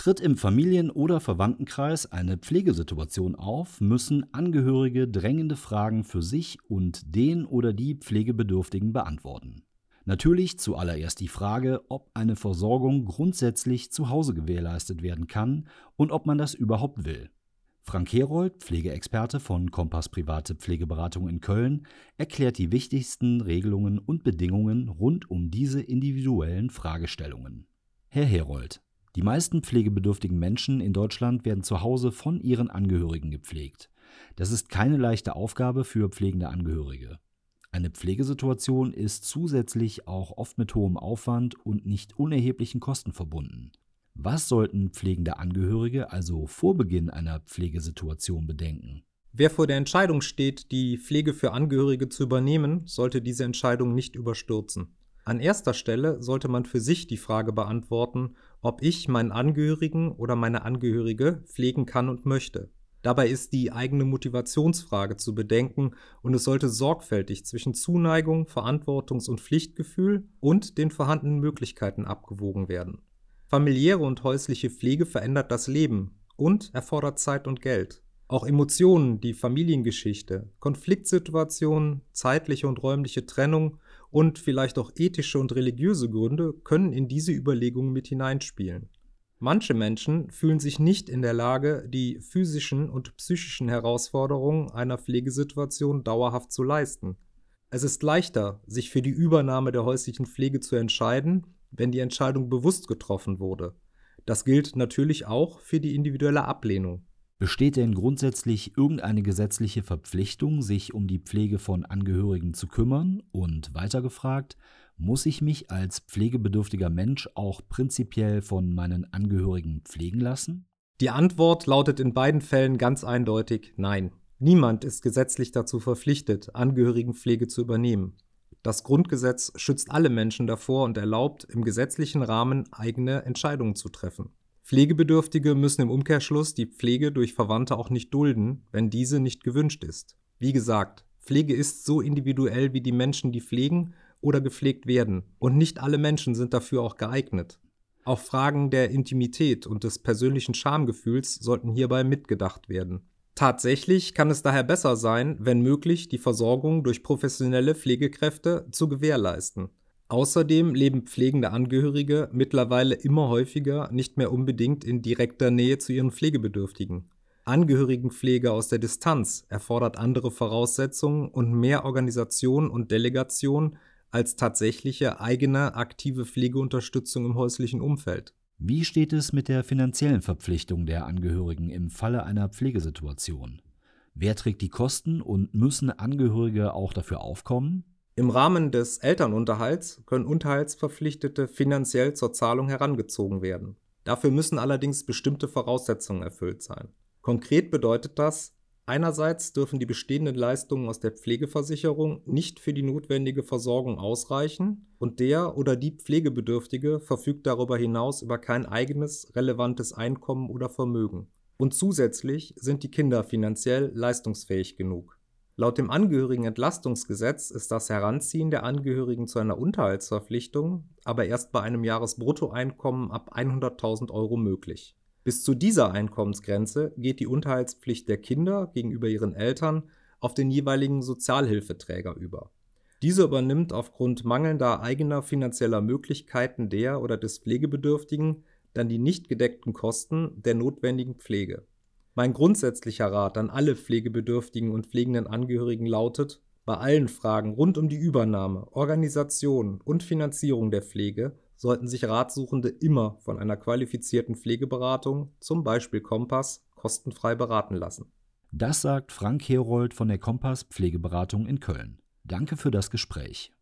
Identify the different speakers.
Speaker 1: Tritt im Familien- oder Verwandtenkreis eine Pflegesituation auf, müssen Angehörige drängende Fragen für sich und den oder die Pflegebedürftigen beantworten. Natürlich zuallererst die Frage, ob eine Versorgung grundsätzlich zu Hause gewährleistet werden kann und ob man das überhaupt will. Frank Herold, Pflegeexperte von Kompass Private Pflegeberatung in Köln, erklärt die wichtigsten Regelungen und Bedingungen rund um diese individuellen Fragestellungen. Herr Herold, die meisten pflegebedürftigen Menschen in Deutschland werden zu Hause von ihren Angehörigen gepflegt. Das ist keine leichte Aufgabe für pflegende Angehörige. Eine Pflegesituation ist zusätzlich auch oft mit hohem Aufwand und nicht unerheblichen Kosten verbunden. Was sollten pflegende Angehörige also vor Beginn einer Pflegesituation bedenken?
Speaker 2: Wer vor der Entscheidung steht, die Pflege für Angehörige zu übernehmen, sollte diese Entscheidung nicht überstürzen. An erster Stelle sollte man für sich die Frage beantworten, ob ich meinen Angehörigen oder meine Angehörige pflegen kann und möchte. Dabei ist die eigene Motivationsfrage zu bedenken und es sollte sorgfältig zwischen Zuneigung, Verantwortungs- und Pflichtgefühl und den vorhandenen Möglichkeiten abgewogen werden. Familiäre und häusliche Pflege verändert das Leben und erfordert Zeit und Geld. Auch Emotionen, die Familiengeschichte, Konfliktsituationen, zeitliche und räumliche Trennung und vielleicht auch ethische und religiöse Gründe können in diese Überlegungen mit hineinspielen. Manche Menschen fühlen sich nicht in der Lage, die physischen und psychischen Herausforderungen einer Pflegesituation dauerhaft zu leisten. Es ist leichter, sich für die Übernahme der häuslichen Pflege zu entscheiden, wenn die Entscheidung bewusst getroffen wurde. Das gilt natürlich auch für die individuelle Ablehnung.
Speaker 1: Besteht denn grundsätzlich irgendeine gesetzliche Verpflichtung, sich um die Pflege von Angehörigen zu kümmern? Und weiter gefragt, muss ich mich als pflegebedürftiger Mensch auch prinzipiell von meinen Angehörigen pflegen lassen?
Speaker 2: Die Antwort lautet in beiden Fällen ganz eindeutig Nein. Niemand ist gesetzlich dazu verpflichtet, Angehörigenpflege zu übernehmen. Das Grundgesetz schützt alle Menschen davor und erlaubt, im gesetzlichen Rahmen eigene Entscheidungen zu treffen. Pflegebedürftige müssen im Umkehrschluss die Pflege durch Verwandte auch nicht dulden, wenn diese nicht gewünscht ist. Wie gesagt, Pflege ist so individuell wie die Menschen, die pflegen oder gepflegt werden, und nicht alle Menschen sind dafür auch geeignet. Auch Fragen der Intimität und des persönlichen Schamgefühls sollten hierbei mitgedacht werden. Tatsächlich kann es daher besser sein, wenn möglich, die Versorgung durch professionelle Pflegekräfte zu gewährleisten. Außerdem leben pflegende Angehörige mittlerweile immer häufiger nicht mehr unbedingt in direkter Nähe zu ihren Pflegebedürftigen. Angehörigenpflege aus der Distanz erfordert andere Voraussetzungen und mehr Organisation und Delegation als tatsächliche eigene aktive Pflegeunterstützung im häuslichen Umfeld.
Speaker 1: Wie steht es mit der finanziellen Verpflichtung der Angehörigen im Falle einer Pflegesituation? Wer trägt die Kosten und müssen Angehörige auch dafür aufkommen?
Speaker 2: Im Rahmen des Elternunterhalts können Unterhaltsverpflichtete finanziell zur Zahlung herangezogen werden. Dafür müssen allerdings bestimmte Voraussetzungen erfüllt sein. Konkret bedeutet das: einerseits dürfen die bestehenden Leistungen aus der Pflegeversicherung nicht für die notwendige Versorgung ausreichen und der oder die Pflegebedürftige verfügt darüber hinaus über kein eigenes, relevantes Einkommen oder Vermögen. Und zusätzlich sind die Kinder finanziell leistungsfähig genug. Laut dem Angehörigenentlastungsgesetz ist das Heranziehen der Angehörigen zu einer Unterhaltsverpflichtung aber erst bei einem Jahresbruttoeinkommen ab 100.000 € möglich. Bis zu dieser Einkommensgrenze geht die Unterhaltspflicht der Kinder gegenüber ihren Eltern auf den jeweiligen Sozialhilfeträger über. Dieser übernimmt aufgrund mangelnder eigener finanzieller Möglichkeiten der oder des Pflegebedürftigen dann die nicht gedeckten Kosten der notwendigen Pflege. Mein grundsätzlicher Rat an alle pflegebedürftigen und pflegenden Angehörigen lautet: Bei allen Fragen rund um die Übernahme, Organisation und Finanzierung der Pflege sollten sich Ratsuchende immer von einer qualifizierten Pflegeberatung, zum Beispiel Kompass, kostenfrei beraten lassen.
Speaker 1: Das sagt Frank Herold von der Kompass Pflegeberatung in Köln. Danke für das Gespräch.